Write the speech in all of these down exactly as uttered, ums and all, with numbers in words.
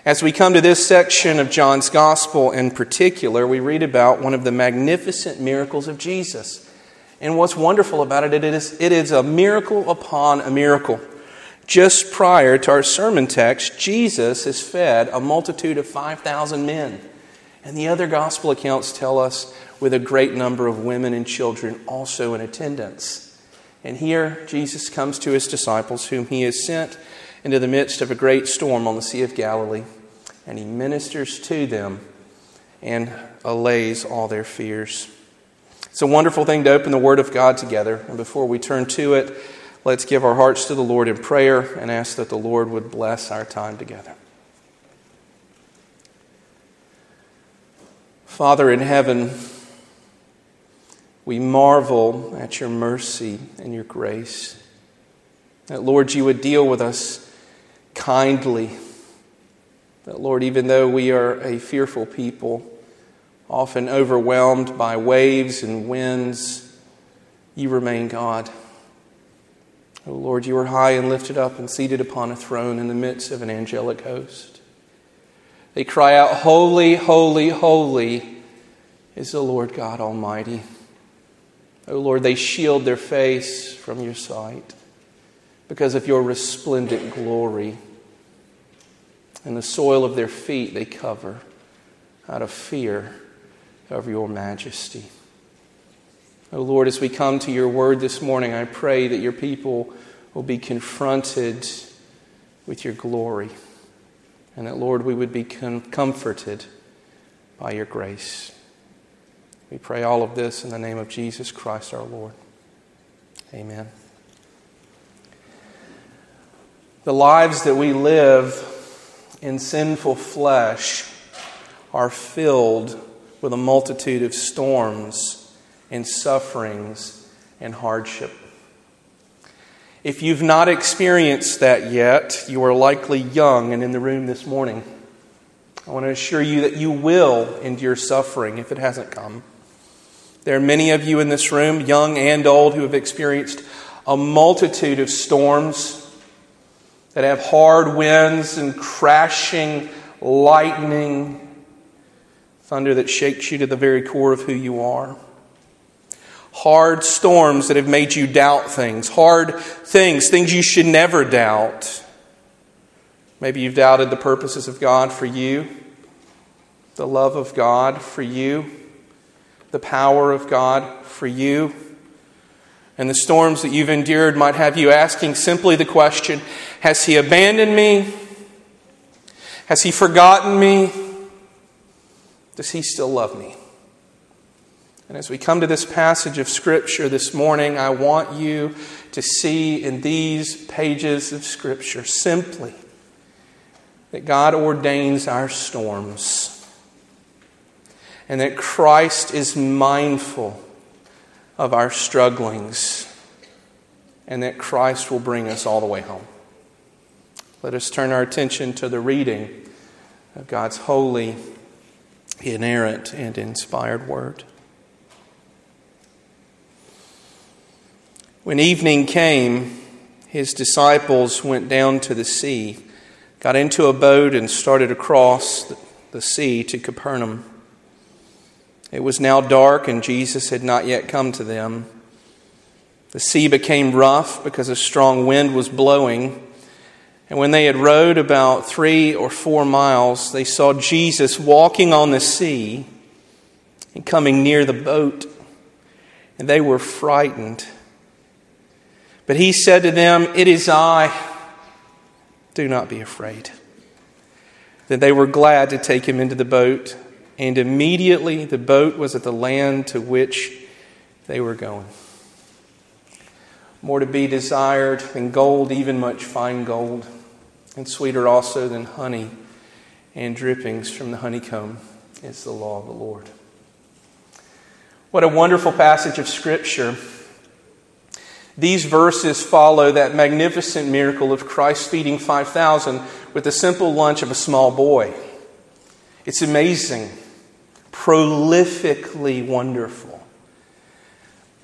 As we come to this section of John's Gospel in particular, we read about one of the magnificent miracles of Jesus. And what's wonderful about it, it is, it is a miracle upon a miracle. Just prior to our sermon text, Jesus has fed a multitude of five thousand men. And the other Gospel accounts tell us with a great number of women and children also in attendance. And here Jesus comes to his disciples whom he has sent into the midst of a great storm on the Sea of Galilee, and he ministers to them and allays all their fears. It's a wonderful thing to open the Word of God together, and before we turn to it, let's give our hearts to the Lord in prayer and ask that the Lord would bless our time together. Father in heaven, we marvel at your mercy and your grace. That, Lord, you would deal with us kindly. That, Lord, even though we are a fearful people, often overwhelmed by waves and winds, you remain God. Oh, Lord, you are high and lifted up and seated upon a throne in the midst of an angelic host. They cry out, "Holy, holy, holy is the Lord God Almighty." Oh, Lord, they shield their face from your sight because of your resplendent glory. And the soil of their feet they cover out of fear of your majesty. Oh Lord, as we come to your word this morning, I pray that your people will be confronted with your glory. And that, Lord, we would be com- comforted by your grace. We pray all of this in the name of Jesus Christ our Lord. Amen. The lives that we live in sinful flesh are filled with a multitude of storms and sufferings and hardship. If you've not experienced that yet, you are likely young and in the room this morning. I want to assure you that you will endure suffering if it hasn't come. There are many of you in this room, young and old, who have experienced a multitude of storms that have hard winds and crashing lightning, thunder that shakes you to the very core of who you are. Hard storms that have made you doubt things. Hard things, things you should never doubt. Maybe you've doubted the purposes of God for you, the love of God for you, the power of God for you. And the storms that you've endured might have you asking simply the question, has he abandoned me? Has he forgotten me? Does he still love me? And as we come to this passage of Scripture this morning, I want you to see in these pages of Scripture simply that God ordains our storms and that Christ is mindful of our strugglings, and that Christ will bring us all the way home. Let us turn our attention to the reading of God's holy, inerrant, and inspired word. When evening came, his disciples went down to the sea, got into a boat, and started across the sea to Capernaum. It was now dark, and Jesus had not yet come to them. The sea became rough because a strong wind was blowing. And when they had rowed about three or four miles, they saw Jesus walking on the sea and coming near the boat. And they were frightened. But he said to them, "It is I. Do not be afraid." Then they were glad to take him into the boat. And immediately the boat was at the land to which they were going. More to be desired than gold, even much fine gold, and sweeter also than honey and drippings from the honeycomb is the law of the Lord. What a wonderful passage of Scripture. These verses follow that magnificent miracle of Christ feeding five thousand with the simple lunch of a small boy. It's amazing, prolifically wonderful.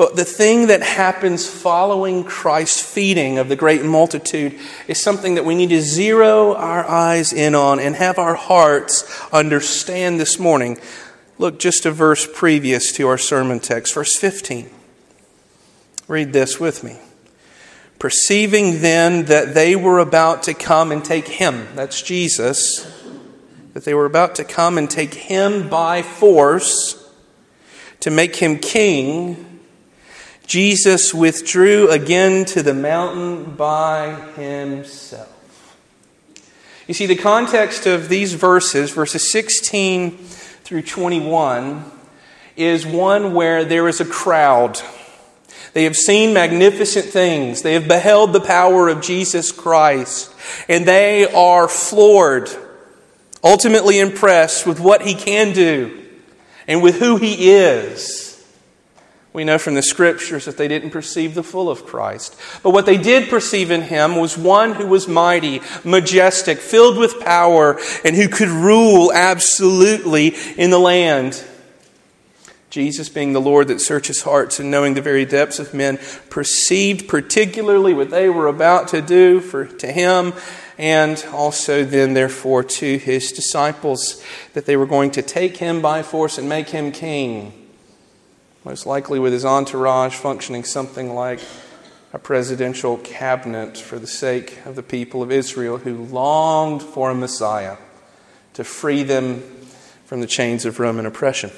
But the thing that happens following Christ's feeding of the great multitude is something that we need to zero our eyes in on and have our hearts understand this morning. Look just a verse previous to our sermon text, verse fifteen. Read this with me. Perceiving then that they were about to come and take him, that's Jesus, that they were about to come and take him by force to make him king, Jesus withdrew again to the mountain by himself. You see, the context of these verses, verses sixteen through twenty-one, is one where there is a crowd. They have seen magnificent things. They have beheld the power of Jesus Christ. And they are floored, ultimately impressed with what he can do and with who he is. We know from the Scriptures that they didn't perceive the full of Christ. But what they did perceive in him was one who was mighty, majestic, filled with power, and who could rule absolutely in the land. Jesus, being the Lord that searches hearts and knowing the very depths of men, perceived particularly what they were about to do for to him, and also then, therefore, to his disciples, that they were going to take him by force and make him king. Most likely with his entourage functioning something like a presidential cabinet for the sake of the people of Israel who longed for a Messiah to free them from the chains of Roman oppression.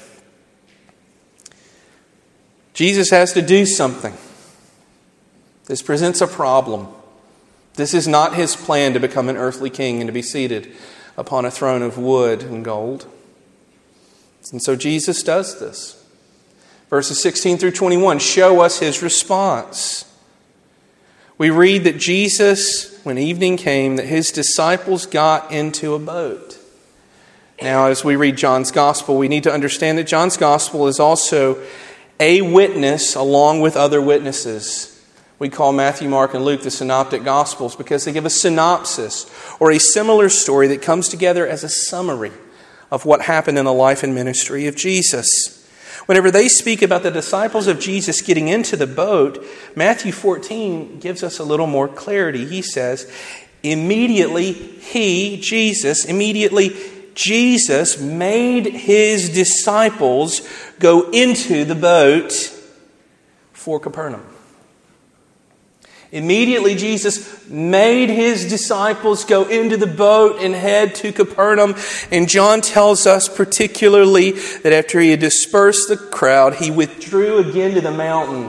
Jesus has to do something. This presents a problem. This is not his plan to become an earthly king and to be seated upon a throne of wood and gold. And so Jesus does this. Verses sixteen through twenty-one show us his response. We read that Jesus, when evening came, that his disciples got into a boat. Now, as we read John's Gospel, we need to understand that John's Gospel is also a witness along with other witnesses. We call Matthew, Mark, and Luke the Synoptic Gospels because they give a synopsis or a similar story that comes together as a summary of what happened in the life and ministry of Jesus. Whenever they speak about the disciples of Jesus getting into the boat, Matthew fourteen gives us a little more clarity. He says, immediately he, Jesus, immediately Jesus made his disciples go into the boat for Capernaum. Immediately Jesus made his disciples go into the boat and head to Capernaum. And John tells us particularly that after he had dispersed the crowd, he withdrew again to the mountain.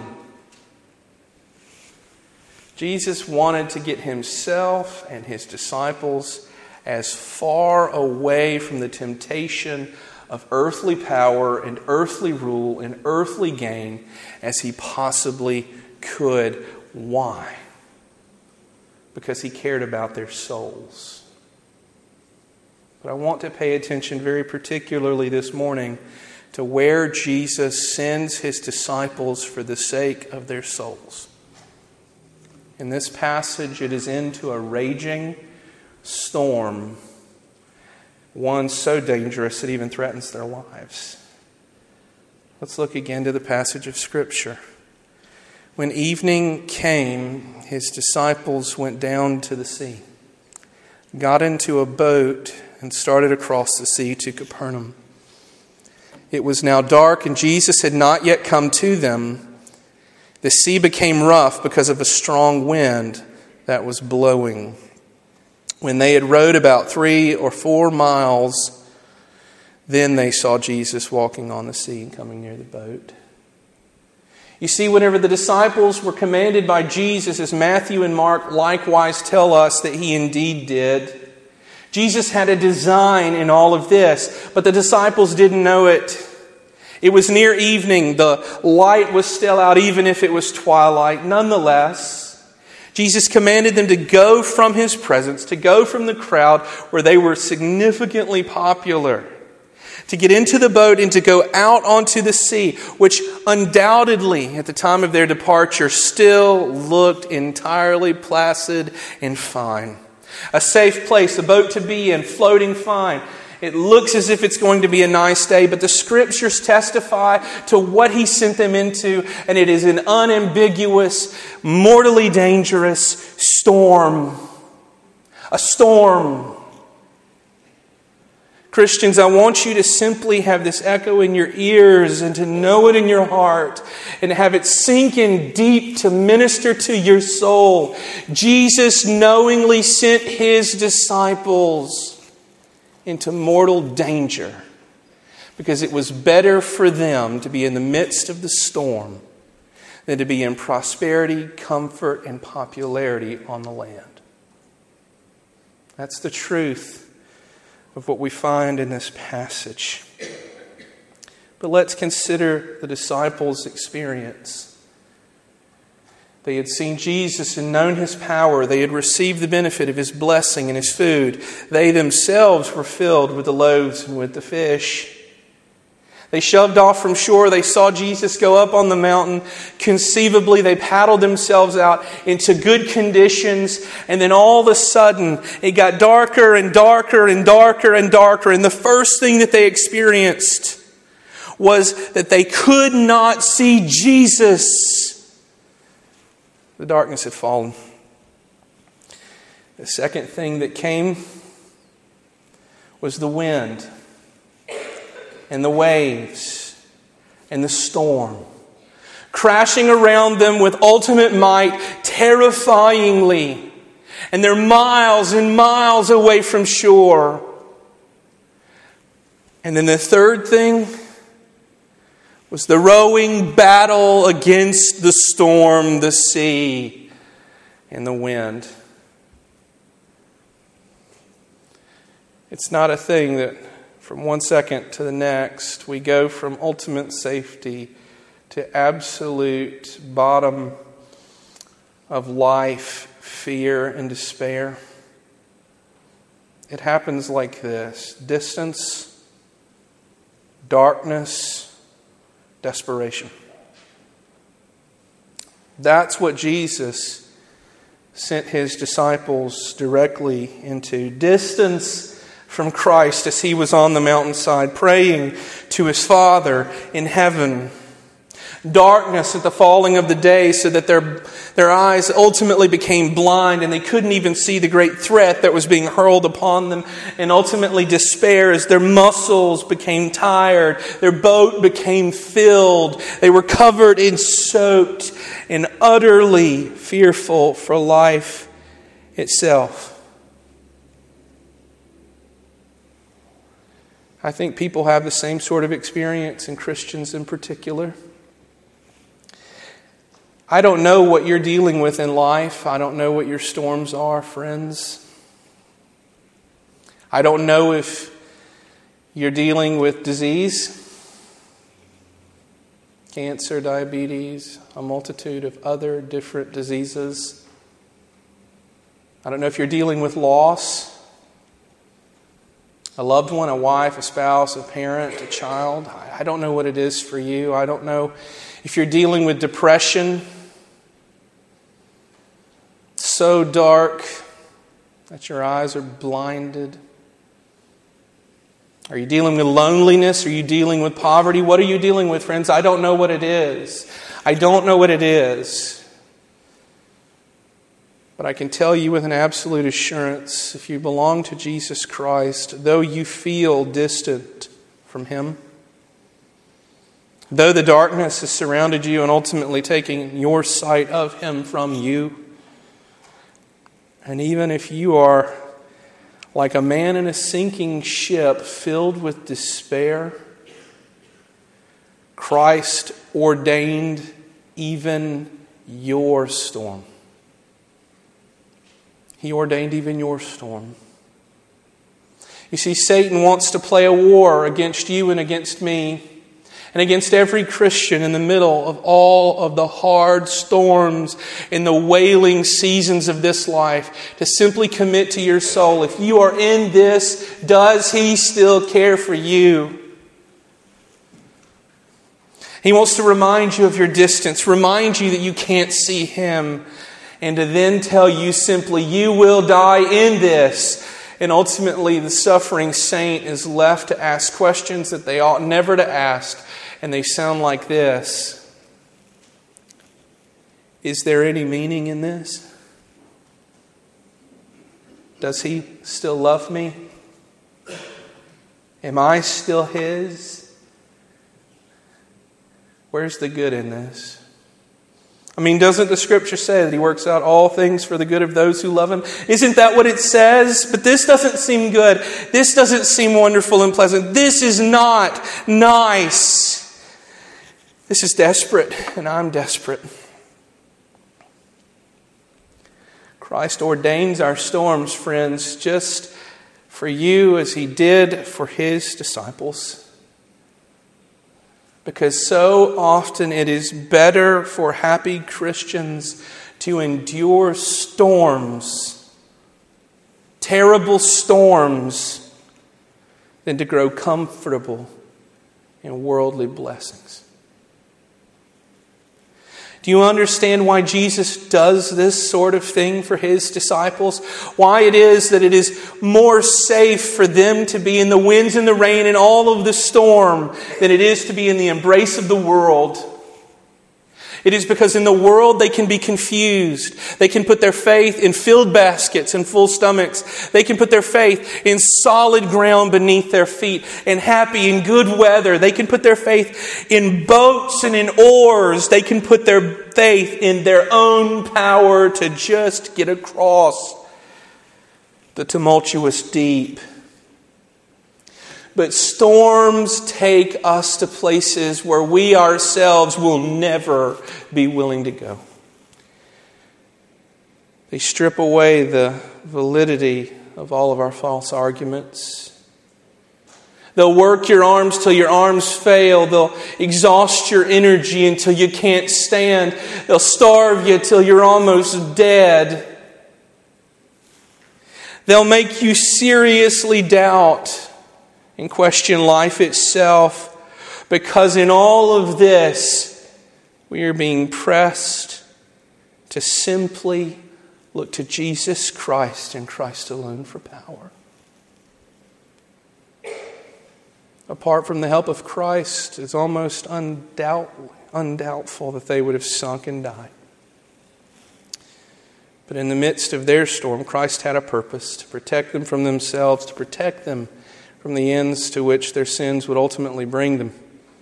Jesus wanted to get himself and his disciples as far away from the temptation of earthly power and earthly rule and earthly gain as he possibly could. Why? Because he cared about their souls. But I want to pay attention very particularly this morning to where Jesus sends his disciples for the sake of their souls. In this passage, it is into a raging storm, one so dangerous it even threatens their lives. Let's look again to the passage of Scripture. When evening came, his disciples went down to the sea, got into a boat, and started across the sea to Capernaum. It was now dark, and Jesus had not yet come to them. The sea became rough because of a strong wind that was blowing. When they had rowed about three or four miles, then they saw Jesus walking on the sea and coming near the boat. You see, whenever the disciples were commanded by Jesus, as Matthew and Mark likewise tell us that he indeed did, Jesus had a design in all of this, but the disciples didn't know it. It was near evening. The light was still out, even if it was twilight. Nonetheless, Jesus commanded them to go from his presence, to go from the crowd where they were significantly popular, to get into the boat and to go out onto the sea, which undoubtedly at the time of their departure still looked entirely placid and fine. A safe place, a boat to be in, floating fine. It looks as if it's going to be a nice day, but the Scriptures testify to what He sent them into, and it is an unambiguous, mortally dangerous storm. A storm. Christians, I want you to simply have this echo in your ears and to know it in your heart and have it sink in deep to minister to your soul. Jesus knowingly sent His disciples into mortal danger because it was better for them to be in the midst of the storm than to be in prosperity, comfort, and popularity on the land. That's the truth of what we find in this passage. But let's consider the disciples' experience. They had seen Jesus and known His power. They had received the benefit of His blessing and His food. They themselves were filled with the loaves and with the fish. They shoved off from shore. They saw Jesus go up on the mountain. Conceivably, they paddled themselves out into good conditions. And then all of a sudden, it got darker and darker and darker and darker. And the first thing that they experienced was that they could not see Jesus. The darkness had fallen. The second thing that came was the wind and the waves and the storm, crashing around them with ultimate might, terrifyingly. And they're miles and miles away from shore. And then the third thing was the rowing battle against the storm, the sea, and the wind. It's not a thing that from one second to the next we go from ultimate safety to absolute bottom of life, fear, and despair. It happens like this: distance, darkness, desperation. That's what Jesus sent His disciples directly into. Distance from Christ as He was on the mountainside praying to His Father in heaven. Darkness at the falling of the day so that their, their eyes ultimately became blind and they couldn't even see the great threat that was being hurled upon them. And ultimately despair as their muscles became tired. Their boat became filled. They were covered in soaked and utterly fearful for life itself. I think people have the same sort of experience, and Christians in particular. I don't know what you're dealing with in life. I don't know what your storms are, friends. I don't know if you're dealing with disease, cancer, diabetes, a multitude of other different diseases. I don't know if you're dealing with loss, a loved one, a wife, a spouse, a parent, a child. I don't know what it is for you. I don't know if you're dealing with depression, so dark that your eyes are blinded. Are you dealing with loneliness? Are you dealing with poverty? What are you dealing with, friends? I don't know what it is. I don't know what it is. But I can tell you with an absolute assurance, if you belong to Jesus Christ, though you feel distant from Him, though the darkness has surrounded you and ultimately taking your sight of Him from you, and even if you are like a man in a sinking ship filled with despair, Christ ordained even your storm. He ordained even your storm. You see, Satan wants to play a war against you and against me and against every Christian in the middle of all of the hard storms and the wailing seasons of this life, to simply commit to your soul, if you are in this, does He still care for you? He wants to remind you of your distance, remind you that you can't see Him, and to then tell you simply, you will die in this. And ultimately, the suffering saint is left to ask questions that they ought never to ask. And they sound like this. Is there any meaning in this? Does He still love me? Am I still His? Where's the good in this? I mean, doesn't the Scripture say that He works out all things for the good of those who love Him? Isn't that what it says? But this doesn't seem good. This doesn't seem wonderful and pleasant. This is not nice. This is desperate, and I'm desperate. Christ ordains our storms, friends, just for you as He did for His disciples. Because so often it is better for happy Christians to endure storms, terrible storms, than to grow comfortable in worldly blessings. Do you understand why Jesus does this sort of thing for His disciples? Why it is that it is more safe for them to be in the winds and the rain and all of the storm than it is to be in the embrace of the world. It is because in the world they can be confused. They can put their faith in filled baskets and full stomachs. They can put their faith in solid ground beneath their feet and happy in good weather. They can put their faith in boats and in oars. They can put their faith in their own power to just get across the tumultuous deep. But storms take us to places where we ourselves will never be willing to go. They strip away the validity of all of our false arguments. They'll work your arms till your arms fail. They'll exhaust your energy until you can't stand. They'll starve you till you're almost dead. They'll make you seriously doubt and question life itself, because in all of this, we are being pressed to simply look to Jesus Christ and Christ alone for power. Apart from the help of Christ, it's almost undoubt, undoubtful that they would have sunk and died. But in the midst of their storm, Christ had a purpose to protect them from themselves, to protect them from the ends to which their sins would ultimately bring them,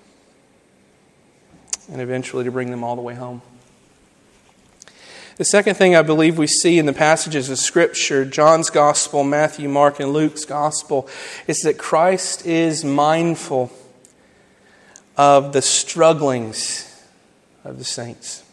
and eventually to bring them all the way home. The second thing I believe we see in the passages of Scripture, John's Gospel, Matthew, Mark, and Luke's Gospel, is that Christ is mindful of the strugglings of the saints.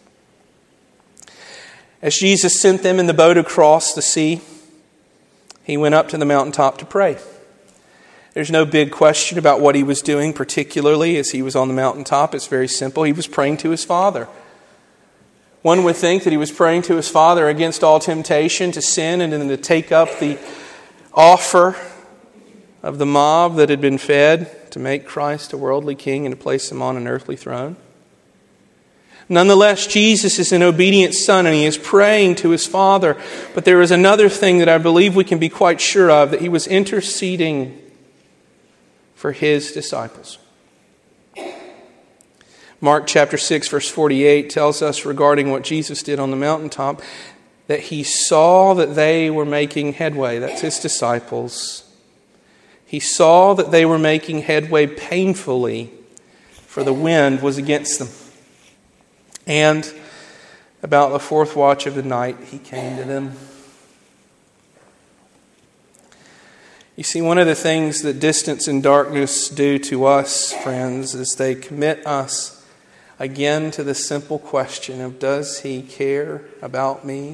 As Jesus sent them in the boat across the sea, He went up to the mountaintop to pray. There's no big question about what He was doing, particularly as He was on the mountaintop. It's very simple. He was praying to His Father. One would think that He was praying to His Father against all temptation to sin and then to take up the offer of the mob that had been fed to make Christ a worldly king and to place Him on an earthly throne. Nonetheless, Jesus is an obedient Son and He is praying to His Father. But there is another thing that I believe we can be quite sure of, that He was interceding for His disciples. Mark chapter six verse forty-eight tells us regarding what Jesus did on the mountaintop that He saw that they were making headway. That's His disciples. He saw that they were making headway painfully, for the wind was against them. And about the fourth watch of the night, He came to them. You see, one of the things that distance and darkness do to us, friends, is they commit us again to the simple question of, does He care about me?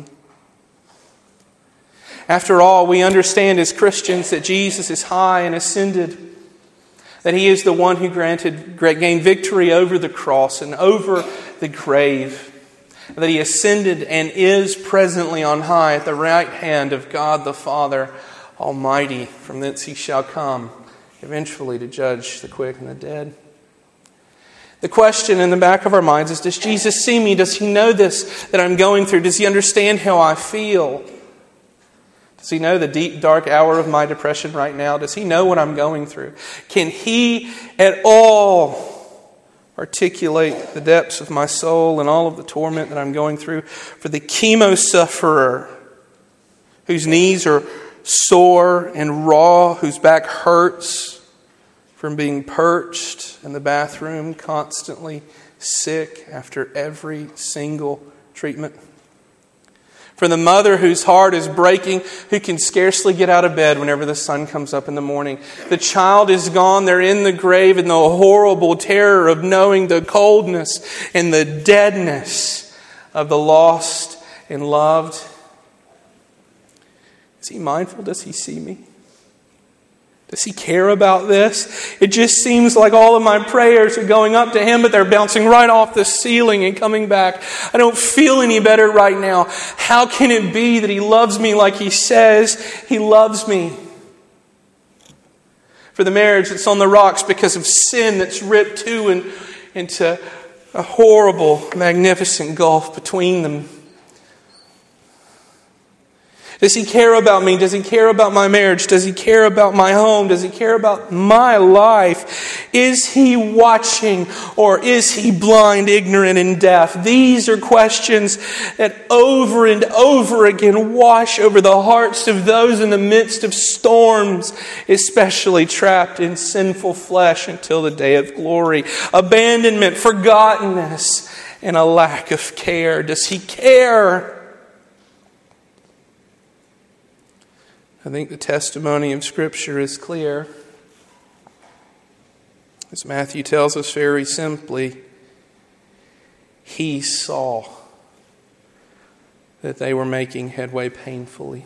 After all, we understand as Christians that Jesus is high and ascended, that He is the one who granted, gained victory over the cross and over the grave, that He ascended and is presently on high at the right hand of God the Father Almighty. From thence He shall come eventually to judge the quick and the dead. The question in the back of our minds is, does Jesus see me? Does He know this that I'm going through? Does He understand how I feel? Does He know the deep, dark hour of my depression right now? Does He know what I'm going through? Can He at all articulate the depths of my soul and all of the torment that I'm going through? For the chemo sufferer, whose knees are sore and raw, whose back hurts from being perched in the bathroom, constantly sick after every single treatment. For the mother whose heart is breaking, who can scarcely get out of bed whenever the sun comes up in the morning. The child is gone, they're in the grave, and the horrible terror of knowing the coldness and the deadness of the lost and loved. Is He mindful? Does He see me? Does He care about this? It just seems like all of my prayers are going up to Him, but they're bouncing right off the ceiling and coming back. I don't feel any better right now. How can it be that He loves me like He says He loves me? For the marriage that's on the rocks because of sin that's ripped to and into a horrible, magnificent gulf between them. Does He care about me? Does He care about my marriage? Does He care about my home? Does He care about my life? Is He watching, or is He blind, ignorant, and deaf? These are questions that over and over again wash over the hearts of those in the midst of storms, especially trapped in sinful flesh until the day of glory. Abandonment, forgottenness, and a lack of care. Does He care? I think the testimony of Scripture is clear. As Matthew tells us very simply, He saw that they were making headway painfully.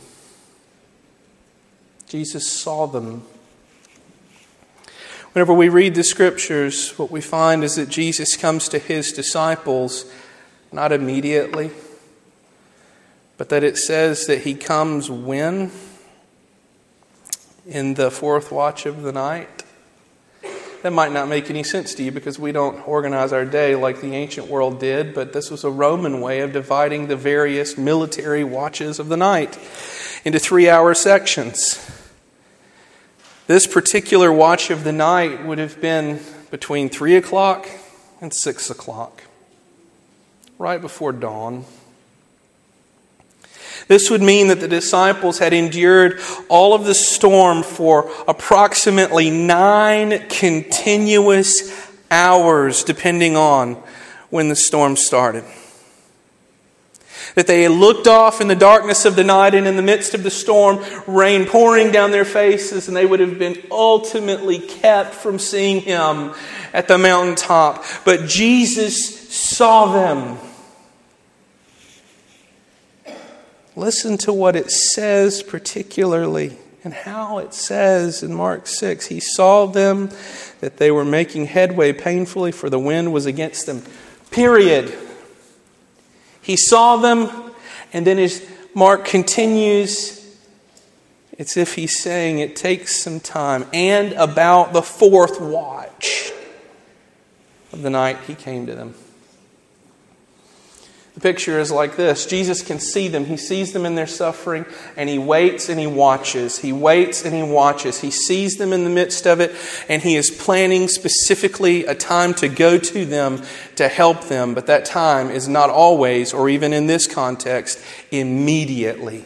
Jesus saw them. Whenever we read the Scriptures, what we find is that Jesus comes to His disciples not immediately, but that it says that He comes when? In the fourth watch of the night. That might not make any sense to you because we don't organize our day like the ancient world did, but this was a Roman way of dividing the various military watches of the night into three-hour sections. This particular watch of the night would have been between three o'clock and six o'clock, right before dawn. This would mean that the disciples had endured all of the storm for approximately nine continuous hours, depending on when the storm started. That they had looked off in the darkness of the night, and in the midst of the storm, rain pouring down their faces, and they would have been ultimately kept from seeing Him at the mountaintop. But Jesus saw them. Listen to what it says particularly and how it says in Mark six. He saw them, that they were making headway painfully, for the wind was against them. Period. He saw them, and then as Mark continues, it's if he's saying it takes some time. And about the fourth watch of the night, He came to them. The picture is like this. Jesus can see them. He sees them in their suffering, and He waits and He watches. He waits and He watches. He sees them in the midst of it, and He is planning specifically a time to go to them to help them. But that time is not always, or even in this context, immediately.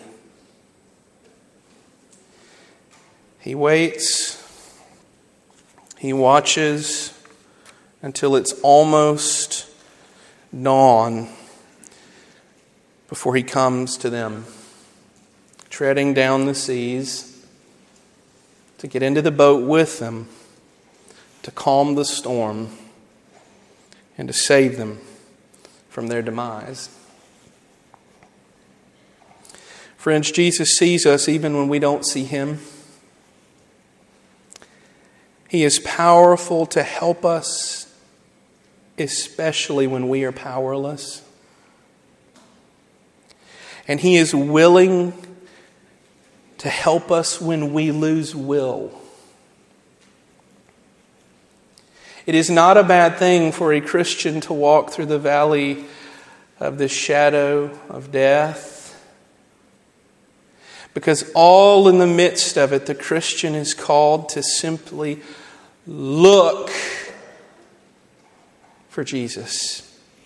He waits. He watches until it's almost dawn before He comes to them, treading down the seas to get into the boat with them, to calm the storm and to save them from their demise. Friends, Jesus sees us even when we don't see Him. He is powerful to help us, especially when we are powerless. And He is willing to help us when we lose will. It is not a bad thing for a Christian to walk through the valley of the shadow of death. Because all in the midst of it, the Christian is called to simply look for Jesus.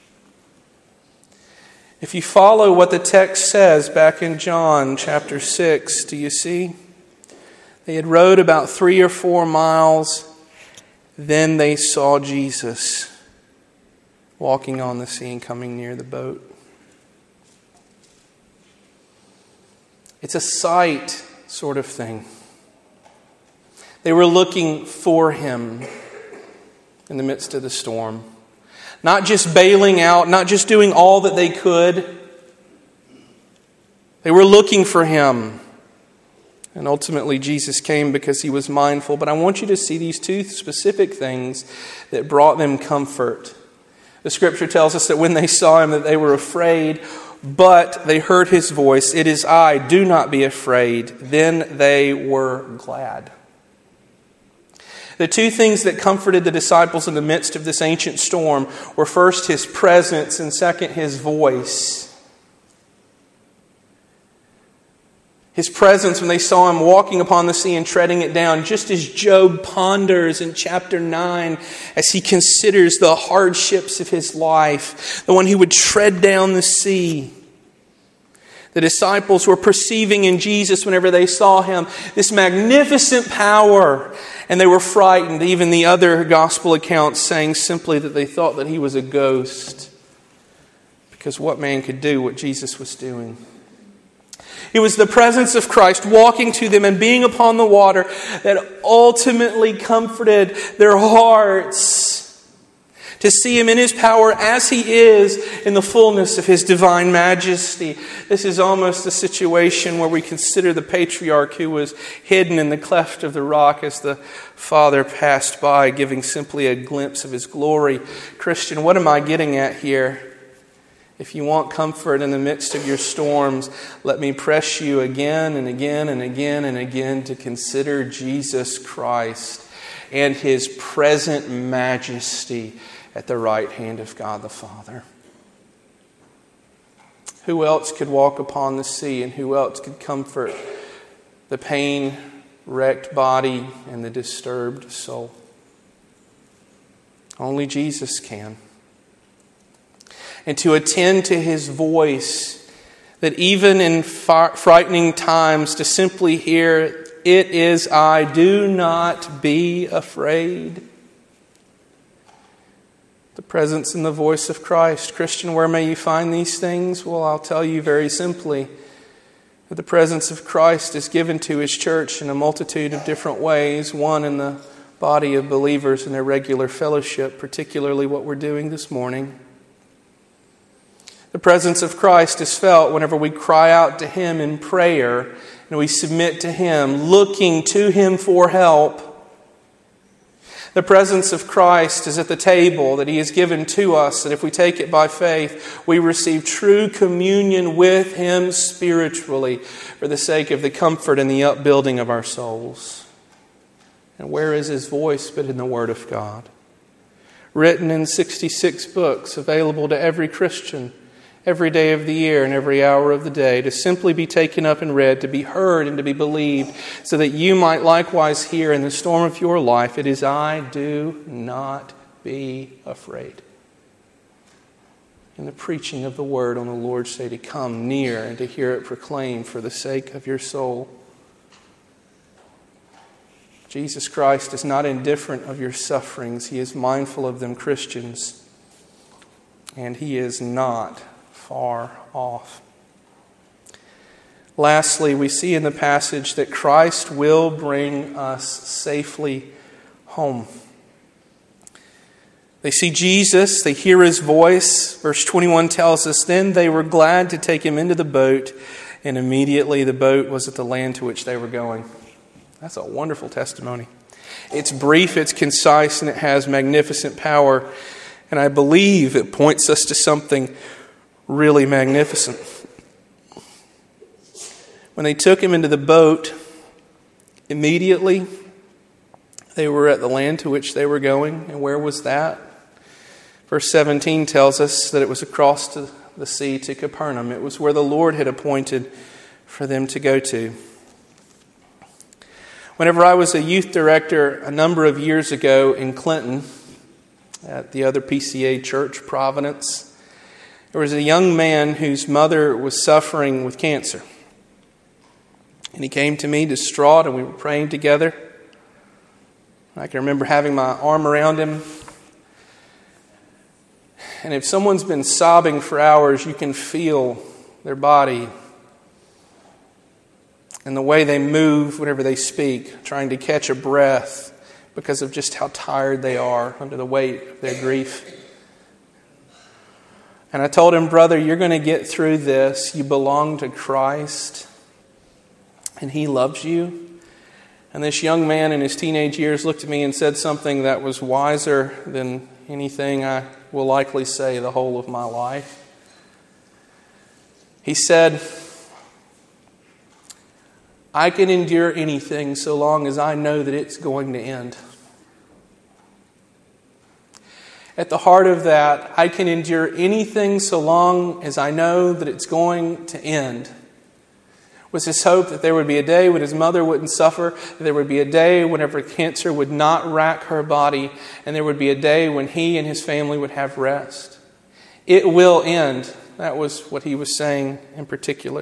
If you follow what the text says back in John chapter six, do you see? They had rowed about three or four miles. Then they saw Jesus walking on the sea and coming near the boat. It's a sight sort of thing. They were looking for him in the midst of the storm. Not just bailing out, not just doing all that they could. They were looking for him. And ultimately Jesus came because he was mindful. But I want you to see these two specific things that brought them comfort. The scripture tells us that when they saw him that they were afraid, but they heard his voice, "It is I, do not be afraid." Then they were glad. The two things that comforted the disciples in the midst of this ancient storm were first his presence and second his voice. His presence when they saw him walking upon the sea and treading it down, just as Job ponders in chapter nine as he considers the hardships of his life, the one who would tread down the sea. The disciples were perceiving in Jesus whenever they saw him this magnificent power, and they were frightened. Even the other gospel accounts saying simply that they thought that he was a ghost, because what man could do what Jesus was doing? It was the presence of Christ walking to them and being upon the water that ultimately comforted their hearts. To see him in his power as he is in the fullness of his divine majesty. This is almost a situation where we consider the patriarch who was hidden in the cleft of the rock as the Father passed by, giving simply a glimpse of his glory. Christian, what am I getting at here? If you want comfort in the midst of your storms, let me press you again and again and again and again to consider Jesus Christ and his present majesty at the right hand of God the Father. Who else could walk upon the sea, and who else could comfort the pain-wrecked body and the disturbed soul? Only Jesus can. And to attend to his voice, that even in frightening times, to simply hear, "It is I, do not be afraid." The presence and the voice of Christ. Christian, where may you find these things? Well, I'll tell you very simply that the presence of Christ is given to his church in a multitude of different ways. One, in the body of believers in their regular fellowship, particularly what we're doing this morning. The presence of Christ is felt whenever we cry out to him in prayer and we submit to him, looking to him for help. The presence of Christ is at the table that he has given to us, that if we take it by faith, we receive true communion with him spiritually for the sake of the comfort and the upbuilding of our souls. And where is his voice but in the Word of God? Written in sixty-six books, available to every Christian every day of the year and every hour of the day, to simply be taken up and read, to be heard and to be believed, so that you might likewise hear in the storm of your life, "It is I, do not be afraid." In the preaching of the word on the Lord's Day, to come near and to hear it proclaimed for the sake of your soul. Jesus Christ is not indifferent of your sufferings. He is mindful of them, Christians. And he is not far off. Lastly, we see in the passage that Christ will bring us safely home. They see Jesus, they hear his voice. Verse twenty-one tells us, "Then they were glad to take him into the boat, and immediately the boat was at the land to which they were going." That's a wonderful testimony. It's brief, it's concise, and it has magnificent power. And I believe it points us to something really magnificent. When they took him into the boat, immediately they were at the land to which they were going. And where was that? Verse seventeen tells us that it was across to the sea to Capernaum. It was where the Lord had appointed for them to go to. Whenever I was a youth director a number of years ago in Clinton, at the other P C A church, Providence, there was a young man whose mother was suffering with cancer. And he came to me distraught, and we were praying together. I can remember having my arm around him. And if someone's been sobbing for hours, you can feel their body and the way they move whenever they speak, trying to catch a breath because of just how tired they are under the weight of their grief. And I told him, brother, you're going to get through this. You belong to Christ, and He loves you. And this young man in his teenage years looked at me and said something that was wiser than anything I will likely say the whole of my life. He said, I can endure anything so long as I know that it's going to end. At the heart of that, I can endure anything so long as I know that it's going to end, was his hope that there would be a day when his mother wouldn't suffer, that there would be a day whenever cancer would not rack her body, and there would be a day when he and his family would have rest. It will end. That was what he was saying in particular.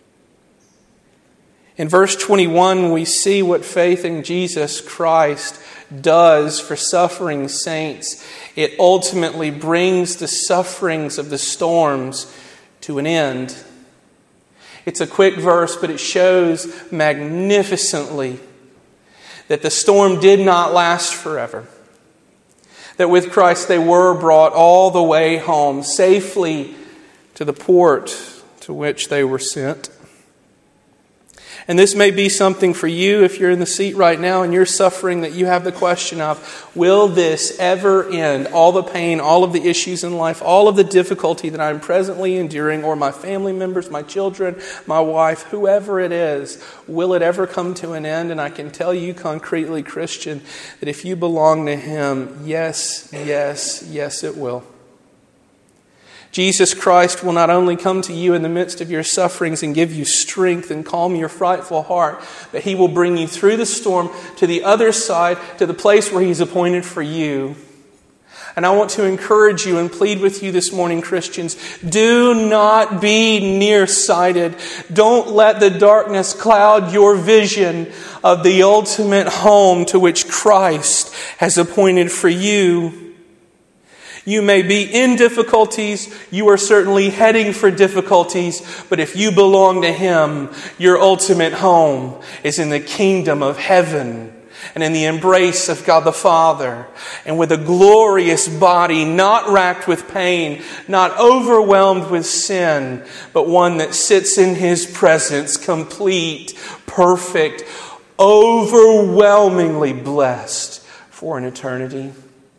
In verse twenty-one, we see what faith in Jesus Christ does for suffering saints. It ultimately brings the sufferings of the storms to an end. It's a quick verse, but it shows magnificently that the storm did not last forever. That with Christ they were brought all the way home, safely to the port to which they were sent. And this may be something for you if you're in the seat right now and you're suffering, that you have the question of, will this ever end? All the pain, all of the issues in life, all of the difficulty that I'm presently enduring, or my family members, my children, my wife, whoever it is, will it ever come to an end? And I can tell you concretely, Christian, that if you belong to Him, yes, yes, yes, it will. Jesus Christ will not only come to you in the midst of your sufferings and give you strength and calm your frightful heart, but He will bring you through the storm to the other side, to the place where He's appointed for you. And I want to encourage you and plead with you this morning, Christians, do not be nearsighted. Don't let the darkness cloud your vision of the ultimate home to which Christ has appointed for you. You may be in difficulties. You are certainly heading for difficulties. But if you belong to Him, your ultimate home is in the kingdom of heaven and in the embrace of God the Father, and with a glorious body, not racked with pain, not overwhelmed with sin, but one that sits in His presence, complete, perfect, overwhelmingly blessed for an eternity.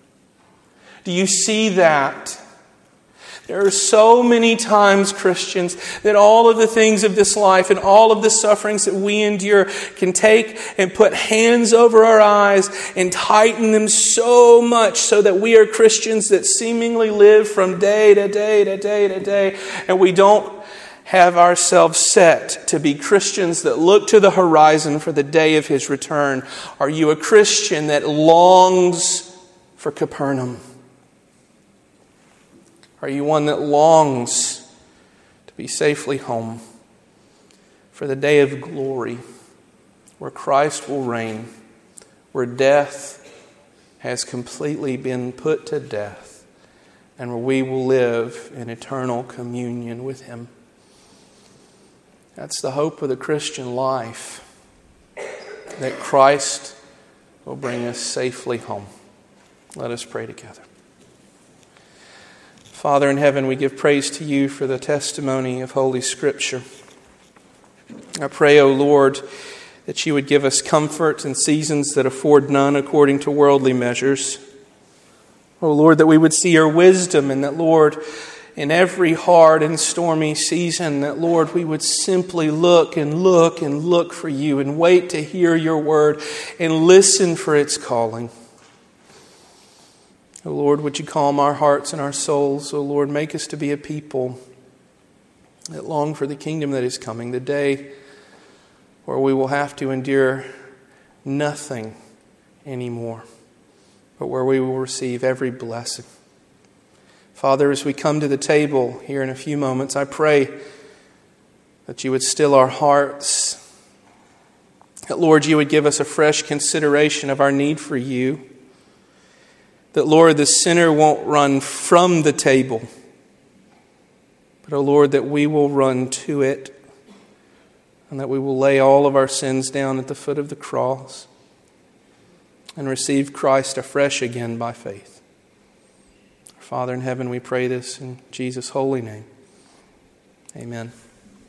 Do you see that? There are so many times, Christians, that all of the things of this life and all of the sufferings that we endure can take and put hands over our eyes and tighten them so much so that we are Christians that seemingly live from day to day to day to day, and we don't have ourselves set to be Christians that look to the horizon for the day of His return. Are you a Christian that longs for Capernaum? Are you one that longs to be safely home for the day of glory where Christ will reign, where death has completely been put to death, and where we will live in eternal communion with Him? That's the hope of the Christian life, that Christ will bring us safely home. Let us pray together. Father in heaven, we give praise to You for the testimony of Holy Scripture. I pray, O Lord, that You would give us comfort in seasons that afford none according to worldly measures. O Lord, that we would see Your wisdom, and that, Lord, in every hard and stormy season, that, Lord, we would simply look and look and look for You and wait to hear Your word and listen for its calling. O Lord, would You calm our hearts and our souls? O Lord, make us to be a people that long for the kingdom that is coming, the day where we will have to endure nothing anymore, but where we will receive every blessing. Father, as we come to the table here in a few moments, I pray that you would still our hearts, that, Lord, you would give us a fresh consideration of our need for you, that, Lord, the sinner won't run from the table, but, oh Lord, that we will run to it, and that we will lay all of our sins down at the foot of the cross and receive Christ afresh again by faith. Father in heaven, we pray this in Jesus' holy name. Amen.